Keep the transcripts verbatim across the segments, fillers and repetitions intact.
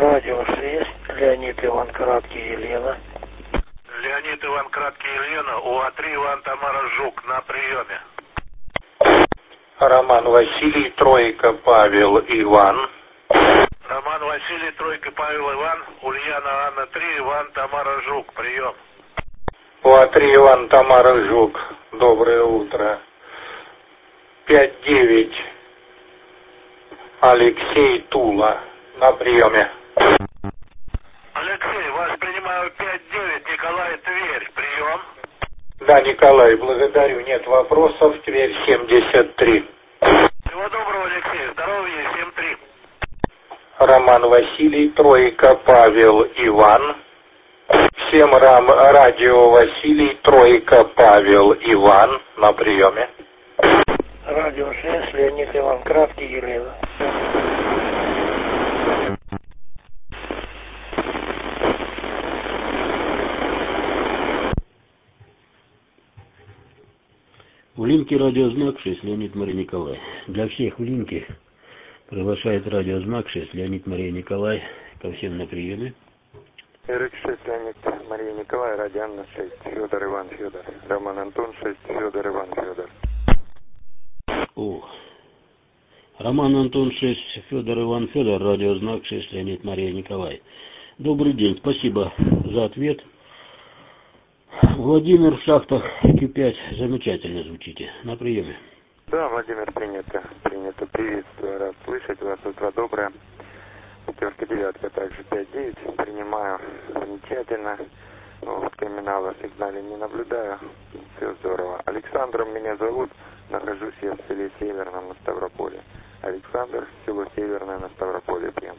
Радио шесть, Леонид Иван Краткий, Елена. Леонид Иван Краткий, Елена, УА-три, Иван Тамара Жук, на приеме. Роман Василий, Тройка, Павел, Иван. Роман Василий, Тройка, Павел, Иван, Ульяна, Анна, три, Иван, Тамара Жук, прием. УА-три, Иван, Тамара Жук, доброе утро. пять девять, Алексей, Тула, на приеме. Алексей, вас принимаю пять девять, Николай, Тверь, прием. Да, Николай, благодарю, нет вопросов, Тверь семьдесят три. Всего доброго, Алексей, здоровья, семь три. Роман Василий, Тройка, Павел, Иван. Всем рам, радио Василий, Тройка, Павел, Иван, на приеме. Радио шесть, Леонид Иван Краткий, Елена. В линке радиознак шесть, Леонид Мария Николай. Для всех в линке приглашает радиознак шесть, Леонид Мария Николай, ко всем на приеме. РХ шесть, Леонид Мария Николай, Радианна шесть, Федор Иван Федор, Роман Антон шесть, Федор Иван Федор. О, Роман Антон шесть, Федор Иван Федор, радиознак шесть, Леонид Мария Николай. Добрый день, спасибо за ответ. Владимир в шахтах Q пять, замечательно звучите, на приеме. Да, Владимир, принято, принято, приветствую, рад слышать вас, утро доброе. Пятерка, девятка, также пять девять, принимаю, замечательно. Ну, вот криминала в сигнале не наблюдаю, все здорово. Александром меня зовут, нахожусь я в селе Северном на Ставрополе. Александр, село Северное на Ставрополе, прям.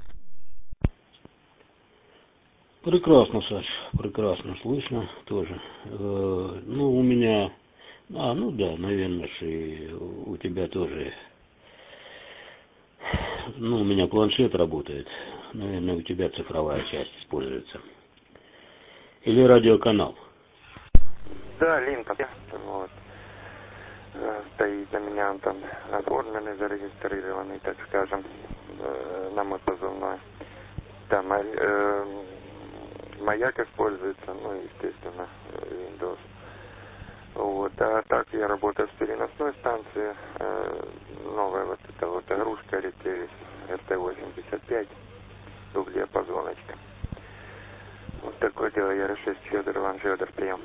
Прекрасно, Саш, прекрасно слышно тоже. Э, ну, у меня, а, ну да, наверное, и у тебя тоже. Ну, у меня планшет работает, наверное, у тебя цифровая часть используется. Или радиоканал. Да, линк, вот. Стоит на меня он там оформленный, зарегистрированный, так скажем, на мой позывной. Там э, маяк используется, ну, естественно, Windows. Вот, а так я работаю с переносной станции, э, новая вот эта вот игрушка Ретелис эр тэ восемьдесят пять, двухдиапазоночка. Вот такое дело, я эр шесть, Федор Иван Федор, прием.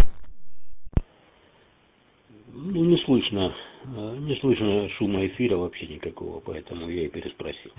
Ну, не слышно, не слышно шума эфира вообще никакого, поэтому я и переспросил.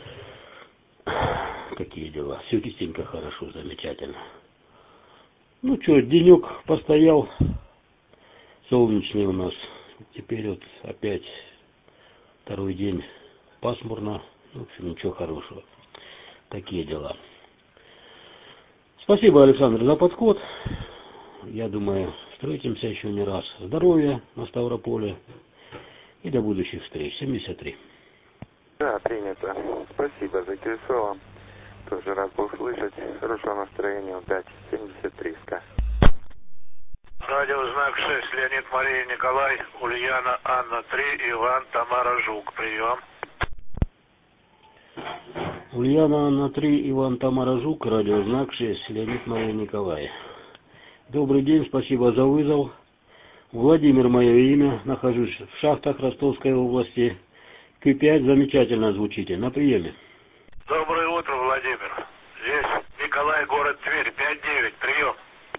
Какие дела? Все чистенько, хорошо, замечательно. Ну что, денек постоял, солнечный у нас. Теперь вот опять второй день пасмурно. В общем, ничего хорошего. Такие дела. Спасибо, Александр, за подход. Я думаю, встретимся еще не раз. Здоровья на Ставрополе и до будущих встреч. семьдесят три. Да, принято. Спасибо, заинтересован. Тоже рад был слышать. Хорошего настроения. Удачи. семьдесят три, ска. Радиознак шесть, Леонид Мария Николай, Ульяна, Анна, три, Иван, Тамара Жук, прием. Ульяна, Анна, три, Иван, Тамара Жук, радиознак шесть, Леонид Мария Николай. Добрый день, спасибо за вызов. Владимир мое имя, нахожусь в шахтах Ростовской области. Q пять, замечательно звучите, на приеме. Доброе утро, Владимир. Здесь Николай, город Тверь, пять девять, прием.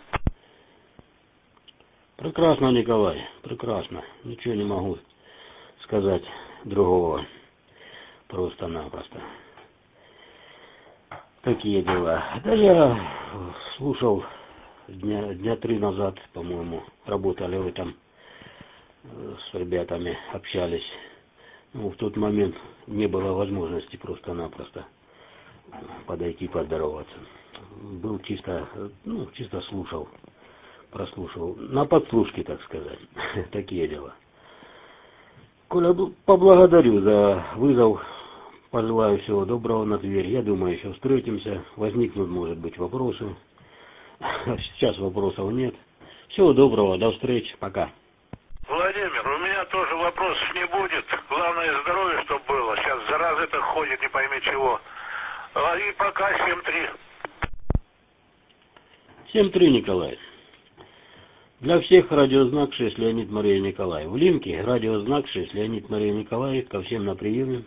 Прекрасно, Николай, прекрасно. Ничего не могу сказать другого. Просто-напросто. Такие дела. Да я слушал дня, дня три назад, по-моему, работали вы там с ребятами, общались. Ну, в тот момент не было возможности просто-напросто подойти поздороваться. Был чисто, ну, чисто слушал, прослушал. На подслушке, так сказать. Такие дела. Коля, поблагодарю за вызов. Пожелаю всего доброго на Тверь. Я думаю, еще встретимся. Возникнут, может быть, вопросы. Сейчас вопросов нет. Всего доброго, до встречи. Пока. Владимир, у меня тоже вопросов не будет. Главное здоровье, чтобы было. Сейчас зараза это ходит, не пойми чего. А, и пока семь три. семь три, Николай. Для всех радиознак шесть Леонид Мария Николай. В Линке радиознак шесть Леонид Мария Николай. Ко всем на приеме.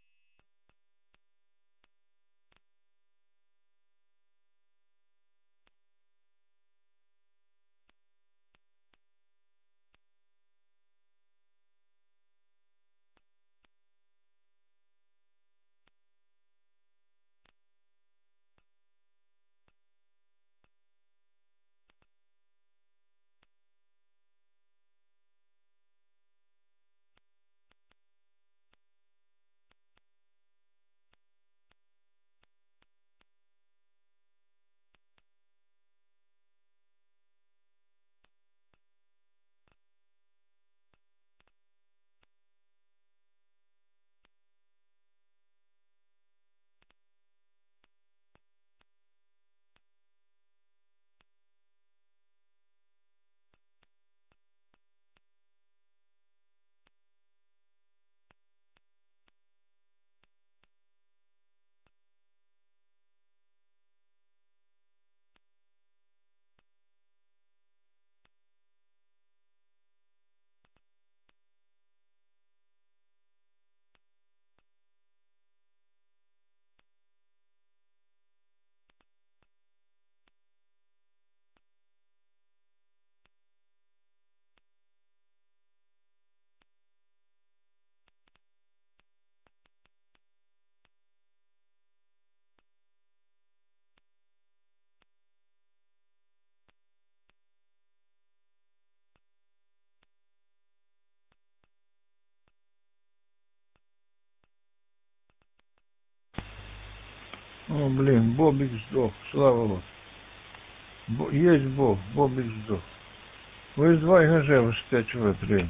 О, блин, Бобик сдох, слава Богу. Бо, есть Бог, Бобик сдох. Вы из два ГЖ, спять в привет.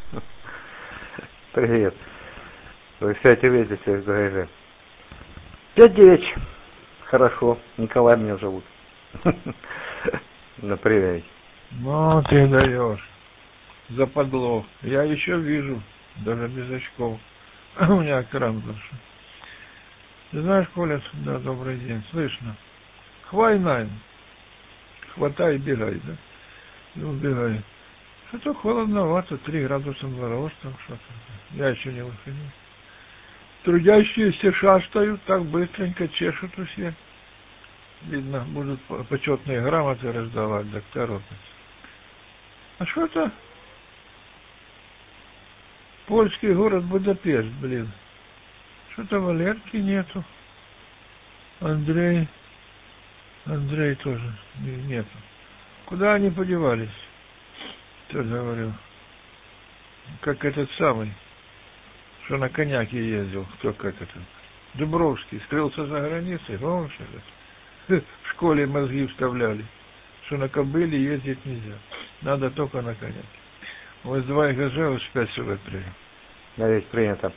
Привет. Вы спять увидите из ГЖ. пять девять. Хорошо. Николай меня зовут. Ну, привет. Ну, ты даешь. Западло. Я еще вижу, даже без очков. У меня экран большой. Ты знаешь, Коля, да, добрый день, слышно. Хвай найм. Хватай и бегай, да? И убегай. Что-то холодновато, три градуса мороз там что-то. Я еще не выходил. Трудящиеся шастают, так быстренько чешут у всех. Видно, будут почетные грамоты раздавать, так торопятся. А что это? Польский город Будапешт, блин. Что-то Валерки нету. Андрей. Андрей тоже нету. Куда они подевались? Кто говорил? Как этот самый, что на коняке ездил. Кто как это? Дубровский. Скрылся за границей. Помнишь это? В школе мозги вставляли. Что на кобыле ездить нельзя. Надо только на коняке. Вот два ГЖ, вот спять сюда прием. Да ведь принято.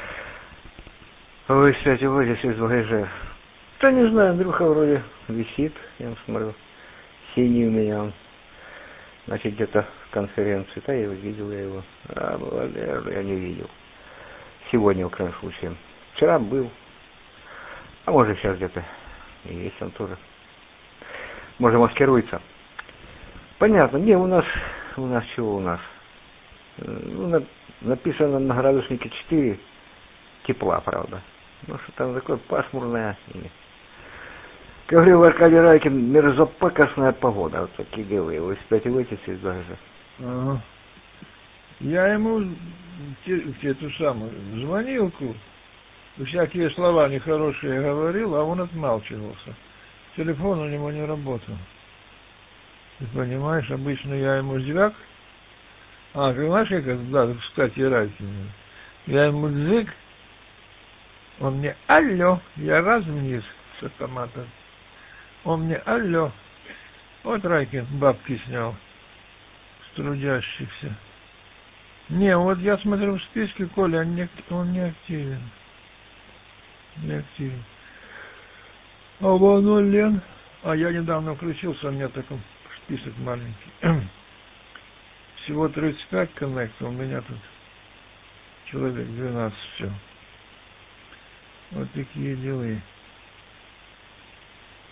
Вы, кстати, выйдете из ВГЖ. Да не знаю, Андрюха вроде висит, я смотрю. Синий у меня он. Значит, где-то в конференции. Да, я видел я его. А, Валеру я не видел. Сегодня, в крайнем случае. Вчера был. А может, сейчас где-то и есть он тоже. Может, маскируется. Понятно. Не, у нас, у нас чего у нас? Ну, на, написано на градуснике четыре тепла, правда. Ну, что там такое пасмурное. Как говорил Аркадий Райкин, мерзопакостная погода. Вот такие дела. Вы спять выйдете из ГЖ. Ага. Я ему эту самую звонилку, всякие слова нехорошие говорил, а он отмалчивался. Телефон у него не работал. Ты понимаешь, обычно я ему звяк. А, понимаешь, как, да, кстати, Райкин. Я ему дзык, он мне алло, я раз вниз с автомата. Он мне алло. Вот Райкин бабки снял с трудящихся. Не, вот я смотрю в списке, Коля, он не, он не активен. Не активен. А вон Лен. А я недавно включился, у меня такой список маленький. Всего тридцать пять коннектов, у меня тут человек двенадцать все. Вот такие дела.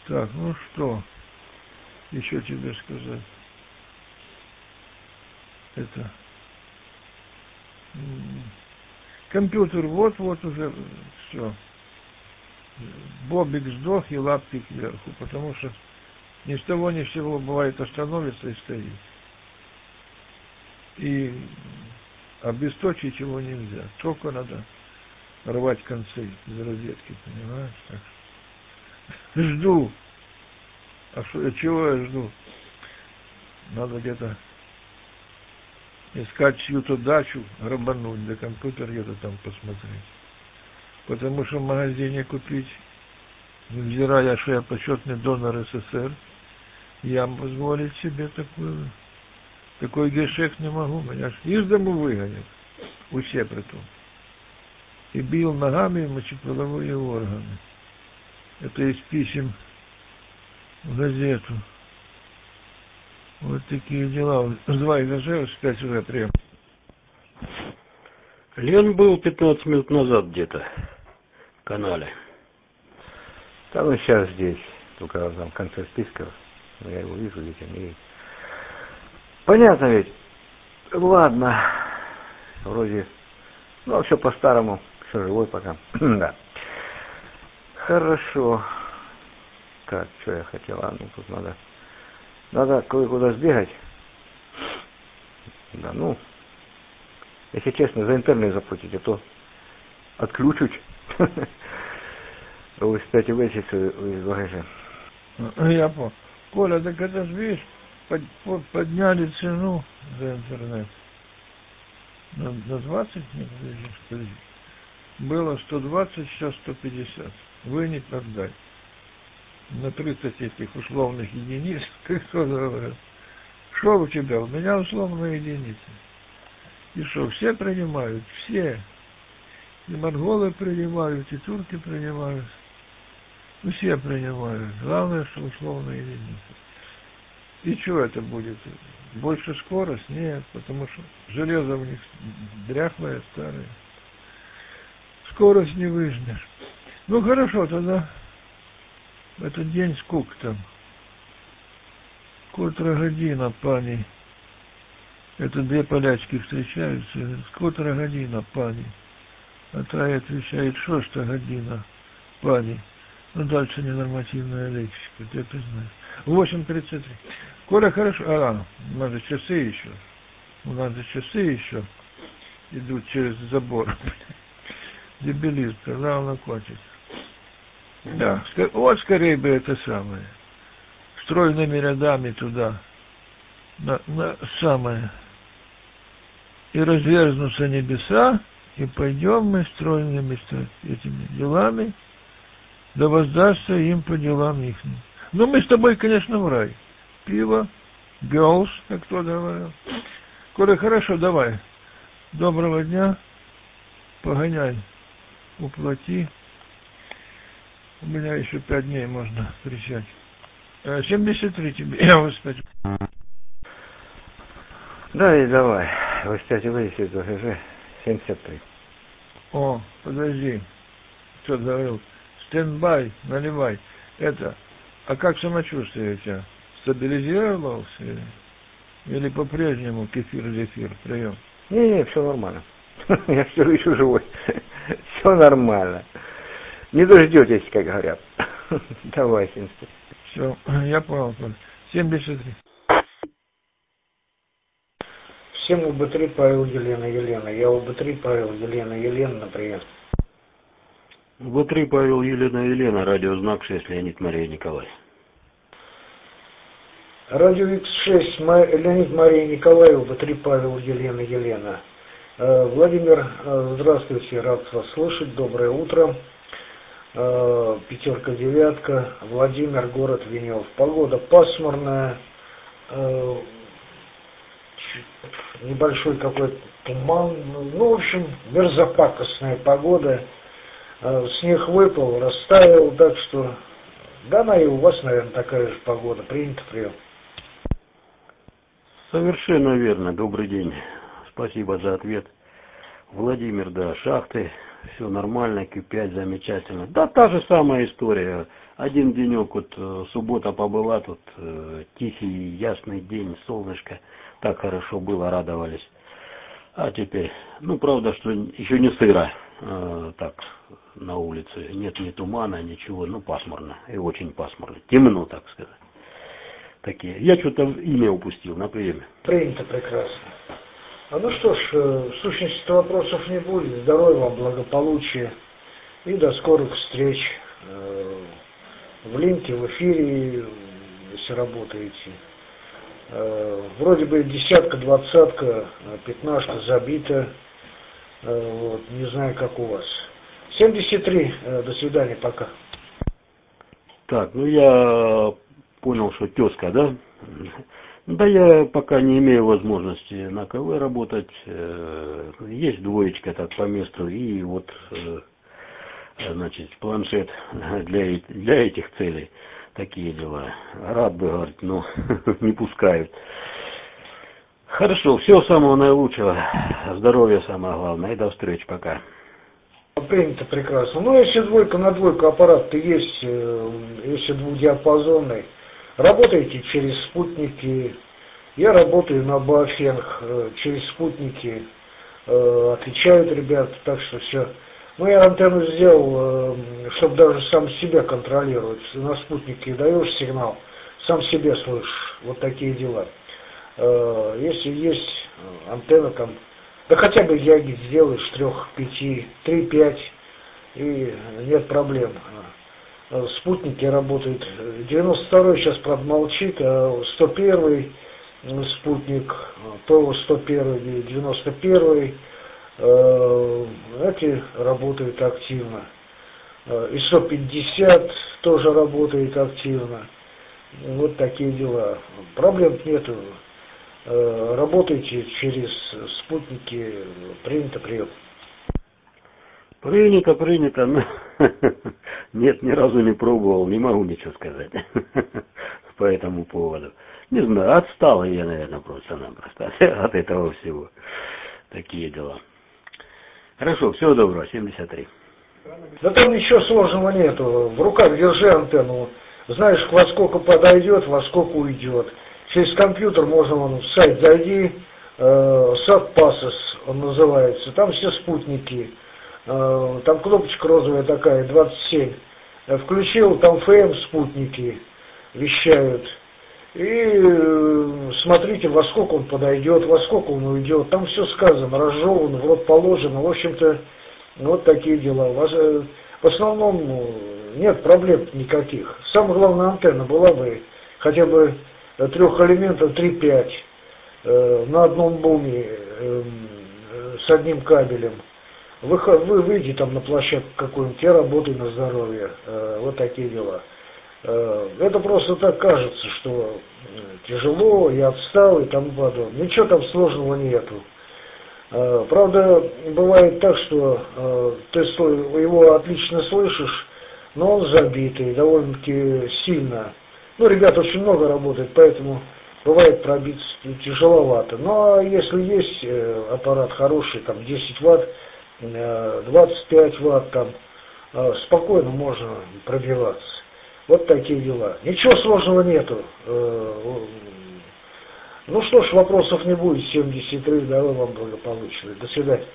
Так, ну что еще тебе сказать? Это компьютер вот-вот уже все. Бобик сдох и лапки кверху, потому что ни с того ни с сего бывает остановится и стоит. И обесточить его нельзя. Только надо рвать концы из розетки, понимаешь? Так. Жду. А что, чего я жду? Надо где-то искать чью-то дачу, грабануть, да компьютер где-то там посмотреть. Потому что в магазине купить, невзирая, что я почетный донор СССР, я позволить себе такую, такой гешефт не могу. Меня ж из дому выгонят. Усе при том. И бил ногами мочеполовые органы. Это из писем в газету. Вот такие дела. Два этажа, пять уже прием. Лен был пятнадцать минут назад где-то в канале. Там он сейчас здесь, только там в конце списка. Я его вижу, ведь они... Понятно ведь. Ладно. Вроде... Ну, все по-старому. Все живой пока. Да. Хорошо. Так, что я хотел? А, ну, тут надо... Надо кое-куда сбегать. Да, ну... Если честно, за интернет заплатить, а то отключить. Вы кстати, вычесть из багажа. Я понял. Коля, так это ж, видишь, под, под, подняли цену за интернет. На, на двадцать? Нет, подожди, подожди. Было сто двадцать, сейчас сто пятьдесят. Вы не отдать. На тридцать этих условных единиц, как кто говорит. Что у тебя? У меня условная единица. И что, все принимают? Все. И монголы принимают, и турки принимают. Ну, все принимают. Главное, что условная единица. И что это будет? Больше скорость? Нет, потому что железо у них дряхлое, старое. Скорость не выжмешь. Ну, хорошо, тогда в этот день сколько там? Котра година, пани. Это две полячки встречаются, и говорят, котра година, пани. А та отвечает, что ж та година, пани. Ну, дальше ненормативная лексика, ты это знаешь. восемь тридцать три. Коля, хорошо. А, у нас же часы еще. У нас же часы еще идут через забор. Дебилизм, когда он окончится. Да, вот скорее бы это самое. Стройными рядами туда. На, на самое. И разверзнутся небеса, и пойдем мы стройными этими делами, да воздастся им по делам их. Ну, мы с тобой, конечно, в рай. Пиво, girls, как кто говорил. Коля, хорошо, давай. Доброго дня. Погоняй. Уплати. У меня еще пять дней можно присядь. семьдесят три тебе. Я вас спать. Да, и давай. Вы, кстати, вывесите в ГЖ семьдесят три. О, подожди. Что говорил? Стендбай, наливай. Это, а как самочувствие у тебя? Стабилизировался или, или по-прежнему кефир-зефир прием? Не-не, все нормально. Я все еще живой. Все нормально. Не дождетесь, как говорят. Давай, семьдесят три. Все, я понял. семьдесят три. Всем У Б три Павел, Елена, Елена. Я У Б три Павел, Елена, Елена, например. У Б три Павел, Елена, Елена. Радиознак шесть, Леонид, Мария, Николай. Радио Икс шесть, Леонид, Мария, Николай, У Б три Павел, Елена, Елена. Владимир, здравствуйте, рад вас слышать. Доброе утро. Пятерка, девятка. Владимир, город Венев. Погода пасмурная. Небольшой какой-то туман. Ну, в общем, мерзопакостная погода. Снег выпал, растаял, так что... Да, она и у вас, наверное, такая же погода. Принято, прием. Совершенно верно. Добрый день. Спасибо за ответ. Владимир, да, шахты, все нормально, Q пять замечательно. Да, та же самая история. один денек, вот э, суббота побыла, тут э, тихий, ясный день, солнышко, так хорошо было, радовались. А теперь, ну, правда, что еще не сыро, э, так, на улице, нет ни тумана, ничего, ну, пасмурно, и очень пасмурно, темно, так сказать. Такие. Я что-то имя упустил на приеме. Принято прекрасно. А ну что ж, в сущности вопросов не будет. Здоровья вам, благополучия и до скорых встреч в линке, в эфире, если работаете. Вроде бы десятка, двадцатка, пятнашка забита. Вот, не знаю, как у вас. семьдесят три. До свидания, пока. Так, ну я понял, что тезка, да? Да я пока не имею возможности на КВ работать. Есть двоечка так по месту и вот, значит, планшет для, для этих целей. Такие дела. Рад бы, говорит, но не пускают. Хорошо, всего самого наилучшего. Здоровья самое главное. И до встречи, пока. Принято прекрасно. Ну, если двойка на двойку аппарат-то есть, если двухдиапазонный, работаете через спутники. Я работаю на Баофенг через спутники. Отвечают ребята, так что все. Ну, я антенну сделал, чтобы даже сам себя контролировать. На спутнике даешь сигнал, сам себе слышишь. Вот такие дела. Если есть антенна там, да хотя бы ягид сделаешь трех, пяти, три, пять, и нет проблем. Спутники работают. девяносто второй сейчас, правда, молчит, а сто первый спутник, ПО сто первый, девяносто первый, эти работают активно. И сто пятьдесят тоже работает активно. Вот такие дела. Проблем нету. Работайте через спутники, принято, прием. Принято, принято. Но нет, ни разу не пробовал, не могу ничего сказать по этому поводу. Не знаю, отстал я, наверное, просто-напросто от этого всего. Такие дела. Хорошо, всего доброго, семьдесят три. Да там ничего сложного нету. В руках держи антенну. Знаешь, во сколько подойдет, во сколько уйдет. Через компьютер можно, вон, в сайт зайди, э, SatPassas он называется. Там все спутники. Э, там кнопочка розовая такая, двадцать семь. Включил, там эф эм спутники вещают. И э, смотрите, во сколько он подойдет, во сколько он уйдет. Там все сказано, разжевано, в рот положено. В общем-то, вот такие дела. У вас, э, в основном ну, нет проблем никаких. Самое главное, антенна была бы хотя бы трех элементов три-пять э, на одном буме э, с одним кабелем. Вы, вы выйдете там на площадку какую-нибудь, я работаю на здоровье. Э, вот такие дела. Э, это просто так кажется, что тяжело, я отстал и тому подобное. Ничего там сложного нету. Э, правда, бывает так, что э, ты его отлично слышишь, но он забитый, довольно-таки сильно. Ну, ребят очень много работает, поэтому бывает пробиться тяжеловато. Но если есть э, аппарат хороший, там десять ватт, э, двадцать пять ватт, там э, спокойно можно пробиваться. Вот такие дела. Ничего сложного нету. Э, ну что ж, вопросов не будет. семьдесят три, давай вам благополучия. До свидания.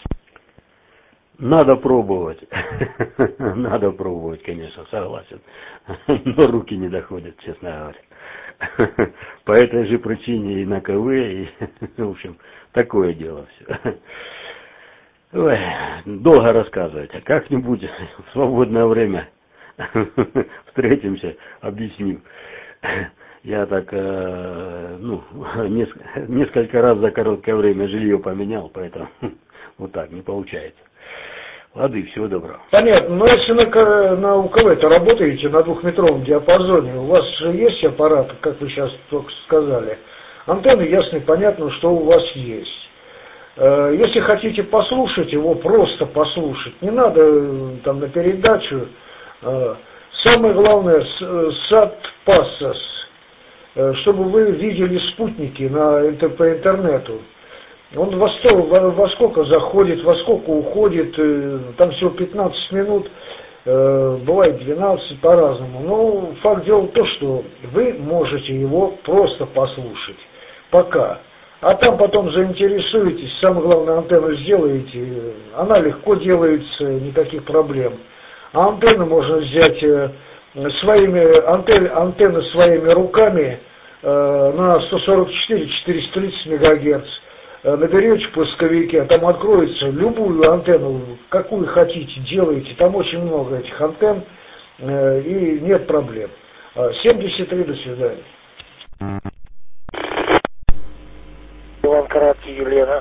Надо пробовать. Надо пробовать, конечно, согласен. Но руки не доходят, честно говоря. По этой же причине и на КВ, и, в общем, такое дело все. Ой, долго рассказывать. А как-нибудь в свободное время встретимся, объясню. Я так, э, ну, несколько раз за короткое время жилье поменял, поэтому вот так не получается. Лады, всего доброго. Понятно, но если на, на УКВ-то работаете на двухметровом диапазоне, у вас же есть аппарат, как вы сейчас только сказали, антенны ясно и понятно, что у вас есть. Если хотите послушать его, просто послушать, не надо там на передачу. Самое главное, SatPassas, чтобы вы видели спутники на, по интернету. Он во, сто, во, во сколько заходит, во сколько уходит, там всего пятнадцать минут. э, бывает двенадцать, по-разному. Но факт дела в том, что вы можете его просто послушать. Пока. А там потом заинтересуетесь, самое главное, антенну сделаете, она легко делается, никаких проблем. А антенну можно взять э, своими, антенны, антенны своими руками э, на сто сорок четыре — четыреста тридцать мегагерц. Э, наберете в поисковике, а там откроется любую антенну, какую хотите, делаете. Там очень много этих антенн, э, и нет проблем. семьдесят три, до свидания. Иван Краткий, Елена.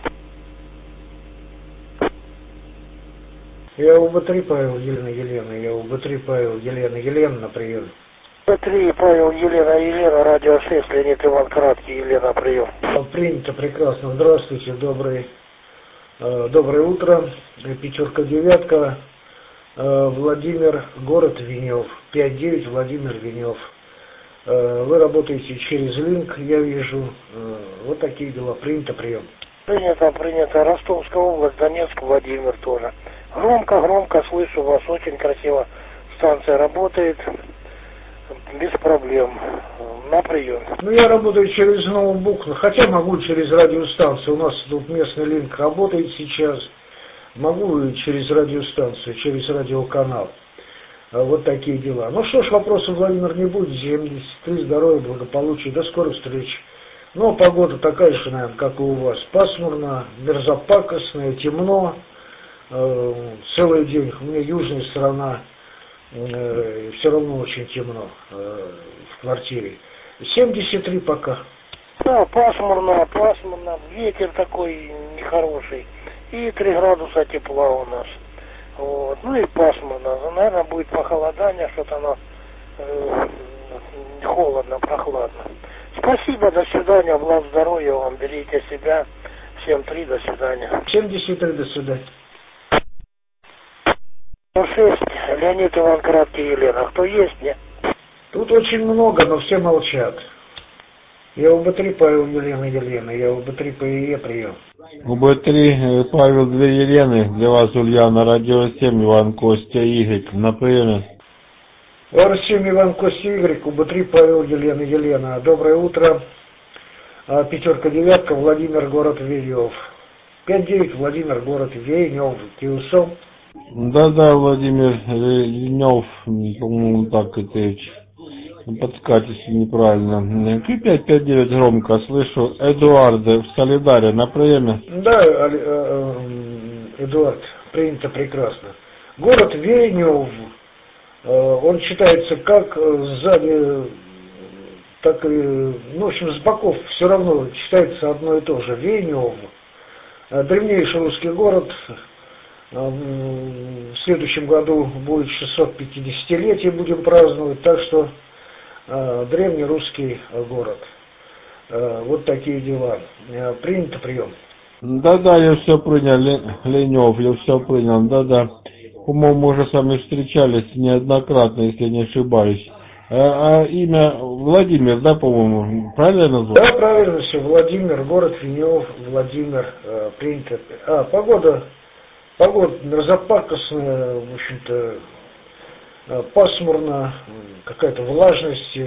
Я у Б три Павел, Елена, Елена. Я у Б три Павел, Елена, Елена, на прием. Б три Павел, Елена, Елена, радио шесть, Леонид Иван Краткий, Елена, прием. Принято, прекрасно. Здравствуйте, добрый, э, доброе утро. Пятерка, девятка. Э, Владимир, город Венев. пять девять, Владимир Венев. Э, вы работаете через линк, я вижу. Э, вот такие дела. Принято, прием. Принято, принято. Ростовская область, Донецк, Владимир тоже. Громко, громко слышу вас, очень красиво. Станция работает, без проблем. На прием. Ну, я работаю через ноутбук, хотя могу через радиостанцию. У нас тут местный линк работает сейчас. Могу и через радиостанцию, через радиоканал. Вот такие дела. Ну что ж, вопросов, Владимир, не будет. семьдесят три, здоровья, благополучия. До скорых встреч. Ну, погода такая же, наверное, как и у вас. Пасмурно, мерзопакостная, темно. Э, целый день. У меня южная сторона. Э, все равно очень темно э, в квартире. семьдесят три пока. Да, пасмурно, пасмурно. Ветер такой нехороший. И три градуса тепла у нас. Вот. Ну и пасмурно. Наверное, будет похолодание, что-то оно э, холодно, прохладно. Спасибо, до свидания, благ здоровья вам, берите себя. семь три, до свидания. семьдесят три, до свидания. шесть, Леонид Иван Краткий, Елена. Кто есть, нет? Тут очень много, но все молчат. Я у Б три Павел, Елена, Елена. Я у Б три ПЕ, прием. У Б три Павел, две Елены. Для вас Ульяна, радио семь, Иван Костя, Игорь. На приеме. Р семь, Иван Костя, Игорь. У Б три Павел, Елена, Елена. Доброе утро. Пятерка, девятка, Владимир, город Венев. пять девять, Владимир, город Венев. Киусом. Да-да, Владимир Венев, по-моему, так это подскажите, если неправильно. пять пять девять громко слышу. Эдуард в Солидаре на приеме. Да, Эдуард, принято прекрасно. Город Венев, он считается как сзади, так и, ну, в общем, с боков все равно считается одно и то же. Венев, древнейший русский город. В следующем году будет шестьсот пятидесятилетие, будем праздновать, так что э, древний русский город. Э, вот такие дела. Э, принято, прием. Да-да, я все принял, Ленев, я все принял, да-да. По-моему, мы уже с вами встречались неоднократно, если не ошибаюсь. А, а имя Владимир, да, по-моему, правильно назвал? Да, правильно все, Владимир, город Венев, Владимир, э, принято. А, погода... Погода мерзопакостная, в общем-то, пасмурно, какая-то влажность,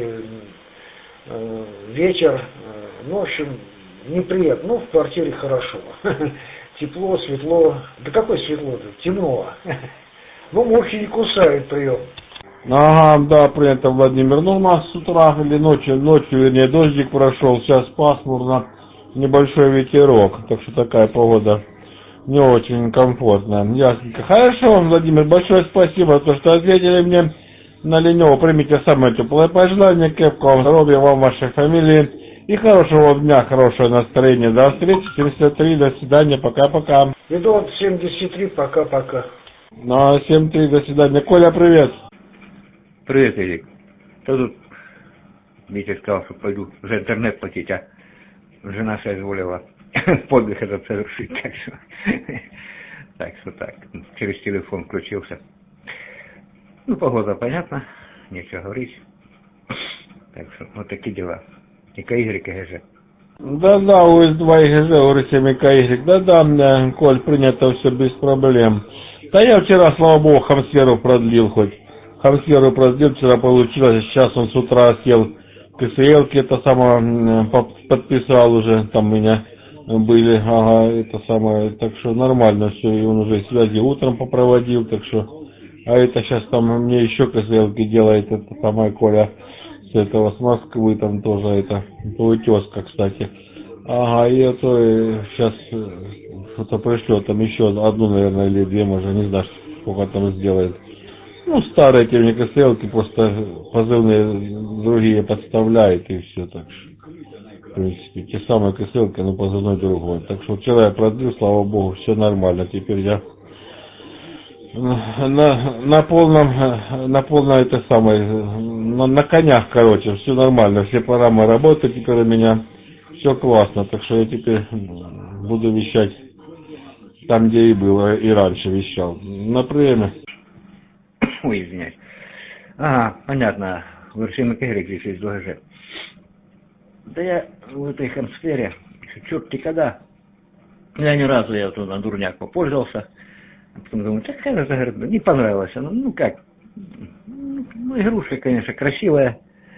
ветер, ну, в общем, неприятно. Ну, в квартире хорошо. Тепло, светло. Да какое светло-то? Темно. Ну, мухи не кусают, прием. Ага, да, принято, Владимир. Ну, у нас с утра или ночью, ночью, вернее, дождик прошел, сейчас пасмурно, небольшой ветерок, так что такая погода. Не очень комфортно. Ясненько. Хорошо вам, Владимир, большое спасибо за то, что ответили мне на Ленева. Примите самое теплое пожелание, крепкого здоровья вам, вашей фамилии и хорошего дня, хорошего настроения. До встречи, семьдесят три, до свидания, пока-пока. Эдуард, семьдесят три, пока-пока. Ну, семь три, до свидания. Коля, привет. Привет, Эрик. Что тут? Витя сказал, что пойду за интернет платить, а жена соизволила подвиг этот совершить, так что, так что так, через телефон включился. Ну, погода понятно, нечего говорить. Так что, вот такие дела. И КY, КГЖ. Да-да, УС два ИГЖ, УР семь КY. Да-да, Коль, принято все без проблем. Да я вчера, слава богу, хамсферу продлил хоть. Хамсферу продлил, вчера получилось, сейчас он с утра сел к КСЛ-ке, это самое, подписал уже, там у меня были, ага, это самое, так что нормально все, и он уже связи утром попроводил, так что, а это сейчас там мне еще КСЛ-ки делает, это самое Коля с этого, с Москвы, там тоже это, утеска, кстати. Ага, и это сейчас что-то пришлет, там еще одну, наверное, или две, может, не знаю, сколько там сделает. Ну, старые те мне КСЛ-ки, просто позывные другие подставляет, и все так что. В принципе, те самые КСЛ-ки, но позывной другой. Так что вчера я продлил, слава богу, все нормально. Теперь я на, на полном, на полной это самое, на, на конях, короче, все нормально. Все программы работают теперь у меня. Все классно, так что я теперь буду вещать там, где и было, и раньше вещал. На приеме. Ой, извиняюсь. Ага, понятно. В Вершиме Кегрик здесь есть ДГЖ. Да я в этой хамсфере, черт-те когда. Я ни разу я тут на дурняк попользовался. А потом думаю, так это, говорит, не понравилось. Ну, ну как, ну, игрушка, конечно, красивая.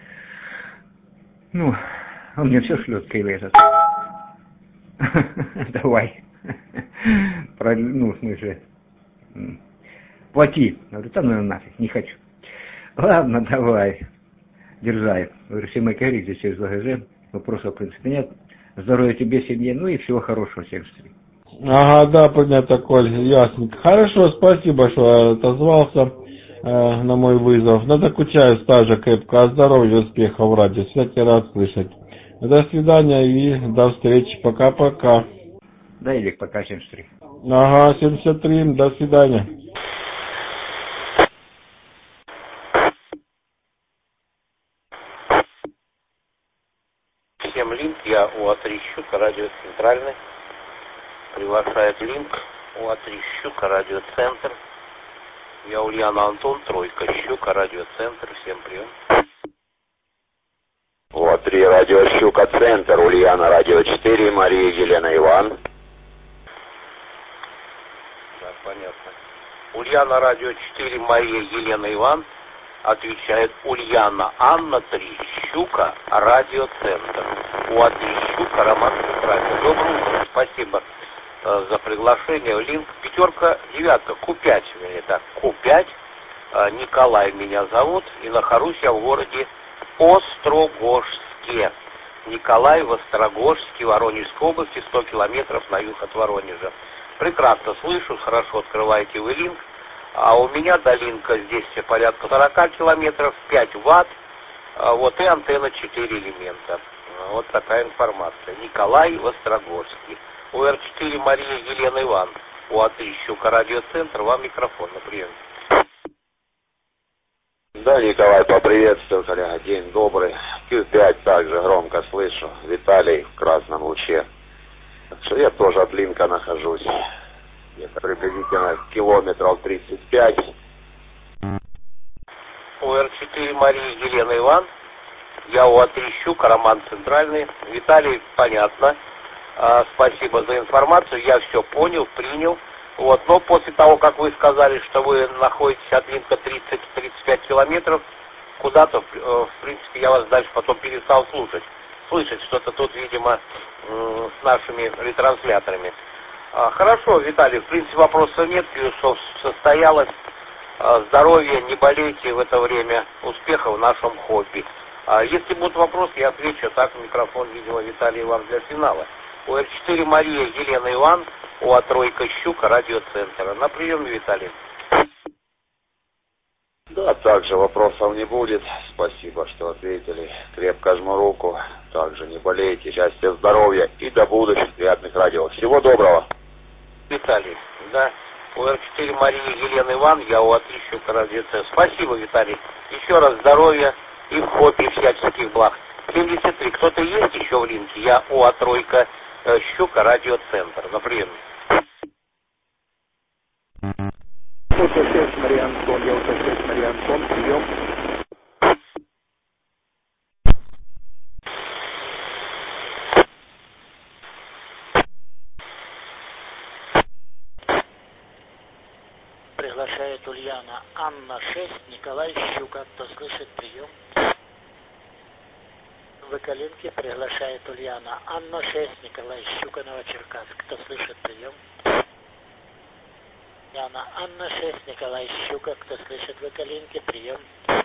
Ну, он мне все шлет, Кейли этот. Давай. Про, ну, в смысле, плати. Я говорю, там, ну, нафиг, не хочу. Ладно, давай. Держай. Говорю, все мои коллеги здесь через ЛГЖ. Вопросов, в принципе, нет. Здоровья тебе, семье, ну и всего хорошего всем. Ага, да, понятно, Коль, ясненько. Хорошо, спасибо, что отозвался э, на мой вызов. Ну, докучаю стажа крепко, здоровья, успехов в радио. Всякий рад слышать. До свидания и до встречи. Пока-пока. Да, Элик, пока, семьдесят три. Ага, семьдесят три, до свидания. Всем линк, я УА три Щука, радио Центральный. Приглашает линк УА три Щука, радиоцентр. Я Ульяна Антон, тройка Щука, радиоцентр. Всем прием. УА три радио Щука, центр. Ульяна, радио четыре, Мария Елена Иван. Да, понятно. Ульяна, радио четыре, Мария Елена Иван. Отвечает Ульяна Анна три Щука, радиоцентр. УА три Щука, Роман Центральный. Доброе утро, спасибо э, за приглашение. Линк пятерка, девятка, Ку пять, вернее так, Ку пять. Э, Николай меня зовут, и нахожусь я в городе Острогожске. Николай в Острогожске, Воронежской области, сто километров на юг от Воронежа. Прекрасно слышу, хорошо открываете вы линк. А у меня до линка здесь порядка сорока километров, пять ватт, вот и антенна четыре элемента. Вот такая информация. Николай в Острогожске. УР четыре Мария Елена Иван. УА три Щука, радиоцентр. Вам микрофон на прием. Да, Николай, поприветствую, коллега. День добрый. Ку пять также громко слышу. Виталий в красном луче. Так что я тоже от линка нахожусь. Где-то приблизительно километров тридцать пять. УР четыре Мария Елена Иван. Я УА три Щука, Роман Центральный. Виталий, понятно. А, спасибо за информацию. Я все понял, принял. Вот. Но после того, как вы сказали, что вы находитесь от линка тридцать-тридцать пять километров, куда-то, в принципе, я вас дальше потом перестал слушать. Слышать что-то тут, видимо, с нашими ретрансляторами. Хорошо, Виталий, в принципе, вопросов нет, плюсов состоялось. Здоровья, не болейте в это время, успехов в нашем хобби. Если будут вопросы, я отвечу. Так, микрофон, видимо, Виталий вам для финала. УР четыре Мария Елена Иван, УА тройка Щука, радиоцентр. На приеме, Виталий. Да, также вопросов не будет. Спасибо, что ответили. Крепко жму руку. Также не болейте. Счастья, здоровья и до будущих приятных радио. Всего доброго. Виталий, да. УР четыре Мария Елена Иван, я УА три Щука, радиоцентр. Спасибо, Виталий. Еще раз здоровья и в хобби всяческих благ. семьдесят три. Кто-то есть еще в линке? Я УА тройка Щука, радиоцентр. На прием. шесть Мария Антон, я шесть Мария Антон, прием. приглашает Ульяна Анна шесть, Николай Щука. Кто слышит, прием. В Экалинке приглашает Ульяна Анна шесть, Николай Щука, Новочеркасск. Кто слышит, прием. Ульяна Анна шесть, Николай Щука. Кто слышит, в Экалинке, прием.